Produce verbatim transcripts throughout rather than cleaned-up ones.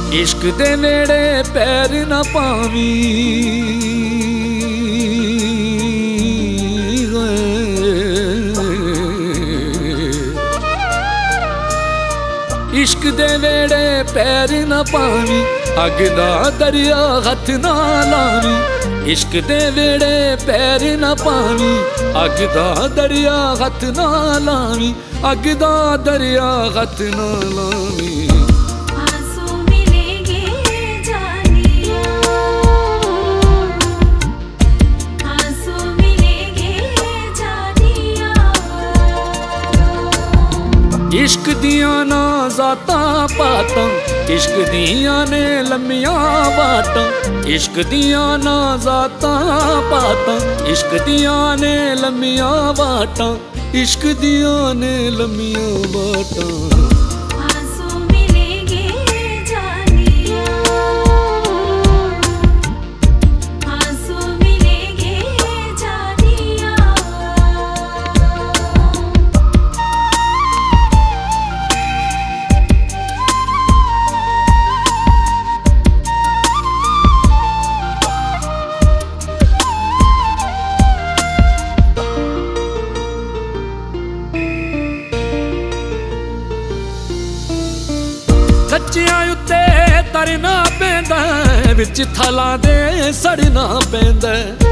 इश्क दे नेड़े पैर ना पावी, इश्क दे नेड़े पैर ना पावी, अग दा दरिया हथ ना लावी। इश्क दे नेड़े पैर ना पावी, अग दा दरिया हथ ना लावी, अग दा दरिया हथ ना लावी। इश्क दियां ना जातां पातां, इश्क दियां ने लम्मियां बाटां। इश्क दियां ना जातां पातां, इश्क दियां ने लम्मियां बाटां। इश्क दियां ने लम्मियां बाटां। कच्चियां उत्ते तरना पैंदा, विच थलां दे सड़ना पैंदा।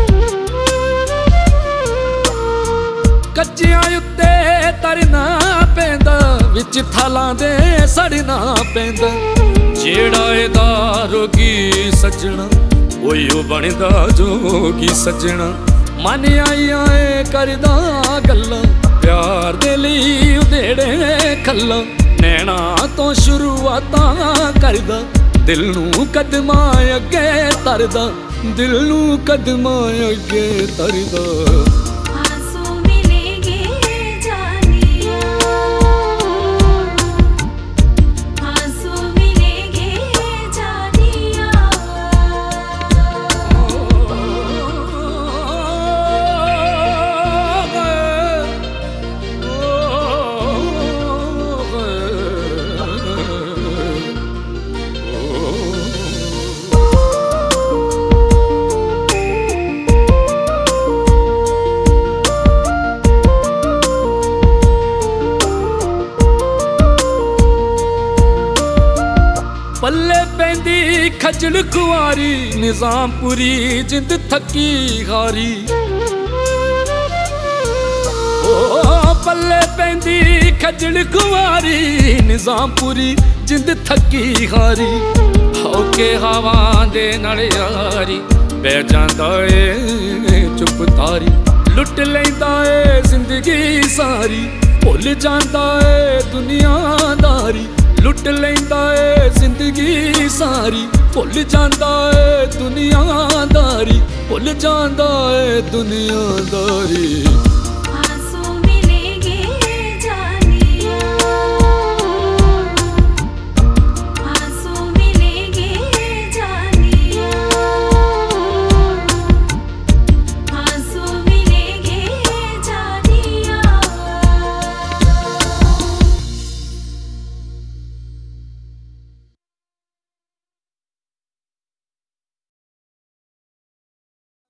कच्चियां उत्ते तरना पैंदा, विच थलां दे सड़ना पैंदा। जेड़ा एदा रोगी सजना, ओही बनदा जोगी सजना। मन आइया करदा गल्लां, प्यार दे लई उधेड़े खल्लां। नैना तो शुरुआतां करदा, दिल नूं कदमां अगे तरदा, दिल नूं कदमां अगे तरदा। पल्ले पैंदी खजल खुआरी, निजामपुरी जिंद थकी हारी। ओ पल्ले पैंदी खजल खुआरी, निजामपुरी जिंद थकी हारी। होके हवा दे नाल यारी, बह जांदा ए चुप तारी। लुट लैंदा ए जिंदगी सारी, भुल जांदा ए दुनियादारी। लुट लैंदा ए जिंदगी सारी, भुल जांदा ए दुनियादारी। भुल जांदा ए दुनियादारी।